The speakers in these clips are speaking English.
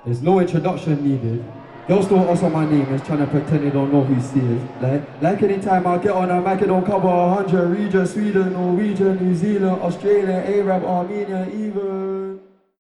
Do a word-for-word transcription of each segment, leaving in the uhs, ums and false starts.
There's no introduction needed. Girls don't ask what my name is, trying to pretend they don't know who she is. Like, like anytime I get on a mic, it don't cover a hundred regions, Sweden, Norwegian, New Zealand, Australia, Arab, Armenia, even.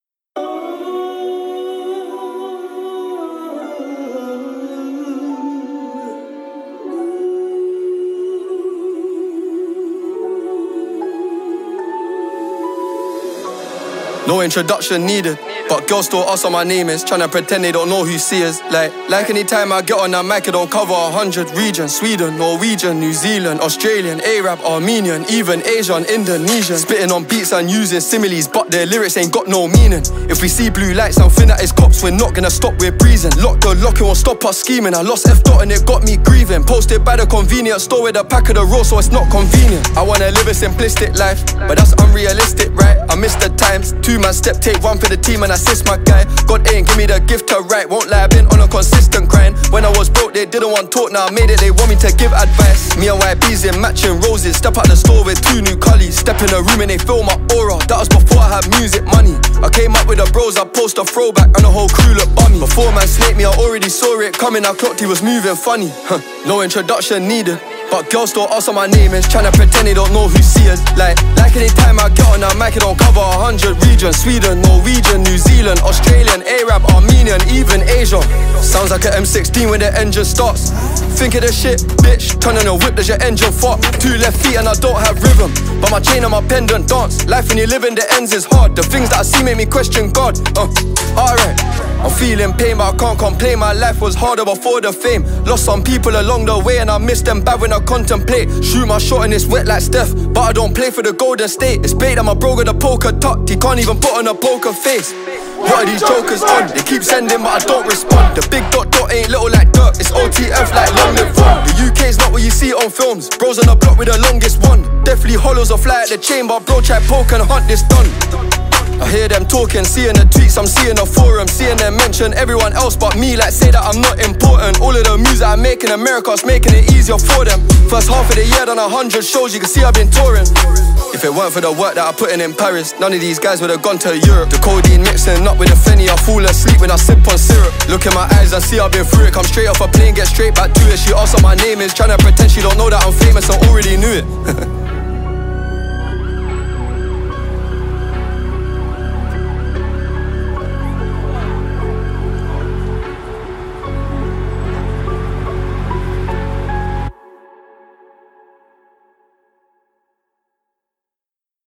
No introduction needed, but girls still ask what my name is, tryna pretend they don't know who she is. Like, like anytime I get on that mic, it don't cover a hundred regions. Sweden, Norwegian, New Zealand, Australian, Arab, Armenian, even Asian, Indonesian. Spitting on beats and using similes, but their lyrics ain't got no meaning. If we see blue lights and think that it's cops, we're not gonna stop, we're breezing. Lock the lock, it won't stop us scheming. I lost F dot and it got me grieving. Posted by the convenience store with a pack of the roll, so it's not convenient. I wanna live a simplistic life, but that's unrealistic, right? I miss the times. Two man step, take one for the team and assist my guy. God ain't give me the gift to write. Won't lie, I've been on a consistent grind. When I was broke, they didn't want talk, now I made it, they want me to give advice. Me and Y B's in matching roses. Step out the store with two new collies. Step in the room and they feel my aura. That was before I had music money. I came up with the bros, I post a throwback and the whole crew look bummy. Before man snaked me, I already saw it coming. I clocked he was moving funny. Huh. No introduction needed, but girls still ask what my name is, tryna pretend they don't know who she is. Like, like anytime I get on that mic, it don't cover a hundred regions. Sweden, Norwegian, New Zealand, Australian, Arab, Armenian, even Asia. Sounds like an M sixteen when the engine starts. Think of the shit, bitch, turn on the whip, does your engine fart? Two left feet and I don't have rhythm, but my chain and my pendant dance. Life when you live in the ends is hard. The things that I see make me question God. Uh, alright, I'm feeling pain, but I can't complain. My life was harder before the fame. Lost some people along the way and I miss them bad when I contemplate. Shoot my shot and it's wet like Steph, but I don't play for the Golden State. It's bait that my bro got a poker tucked, he can't even put on a poker face. What are these jokers on? They keep sending but I don't respond. The big dot dot ain't little like dirt, it's O T F like long live fun. The U K's not what you see on films. Bros on the block with the longest one. Definitely hollows or fly at the chain, but bro try poke and hunt this done. I hear them talking, seeing the tweets, I'm seeing the forum, seeing them mention everyone else but me, like say that I'm not important. All of the music I make in America's making it easier for them. First half of the year done a hundred shows, you can see I've been touring. If it weren't for the work that I put in in Paris, none of these guys would have gone to Europe. The codeine mixing up with the Fenny, I fall asleep when I sip on syrup. Look in my eyes and see I've been through it. Come straight off a plane, get straight back to it. She asked what my name is, trying to pretend she don't know that I'm famous, I already knew it.